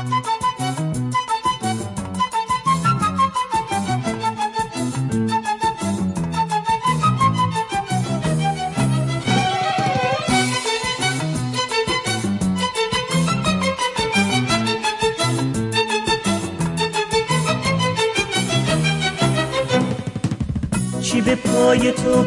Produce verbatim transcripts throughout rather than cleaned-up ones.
چی به پای تو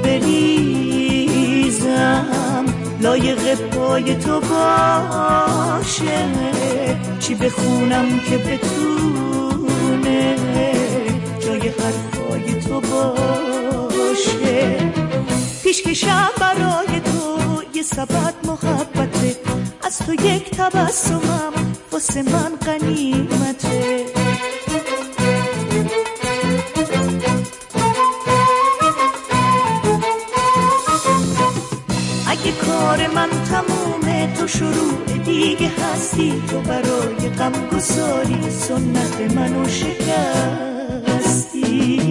بریزم لایق پای تو باشه، چی بخونم که بتونه جای حرفای تو باشه. پیشکشم برای تو یه سبد محبته، از تو یک تبسمم واسه من غنیمته. اگه کار من تمومه تو شروع دیگه هستی، تو برای غم گساری سنت منو شکستی.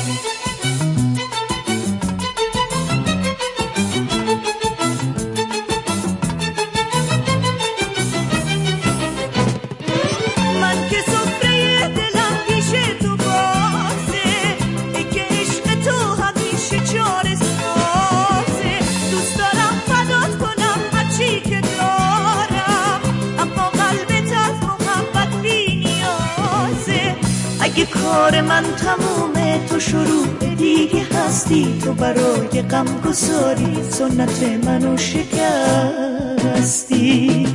من که سفره دلم پیش تو بازه، دیگه عشق تو همیشه چاره سازه. دوست دارم فدات کنم هرچی که دارم، اما قلبت از محبت بی نیازه. اگه کار من تمومه تو شروع دیگه هستی، تو برای غم گساری سنت منو شکستی.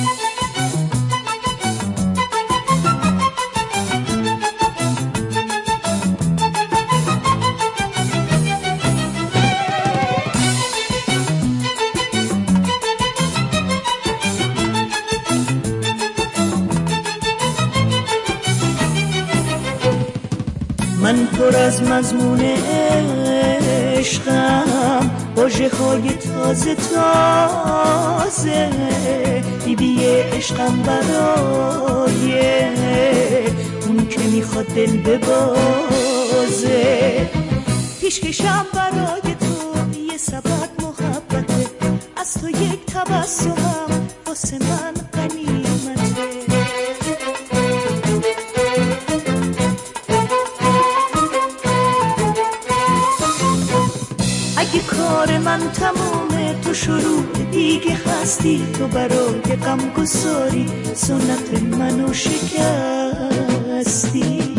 من پر از مضمون عشقم، واژه های تازه تازه، بیبی عشقم برای اون که میخواد دل ببازه. پیشکشم برای تو یه سبد محبته، از تو یک تبسمم واسه من غنیمته. اگه کار من تمومه تو شروع دیگه هستی، تو برای غم گساری سنت منو شکستی.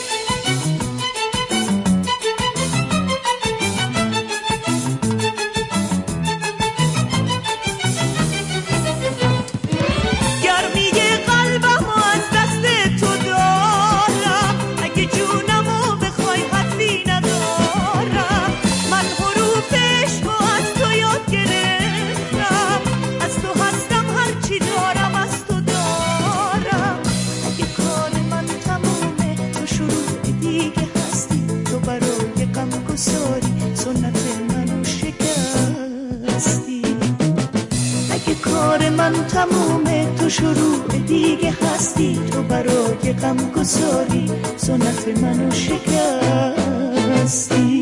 من تمومه تو شروع دیگه هستی، تو برای غم گساری سنت منو شکستی.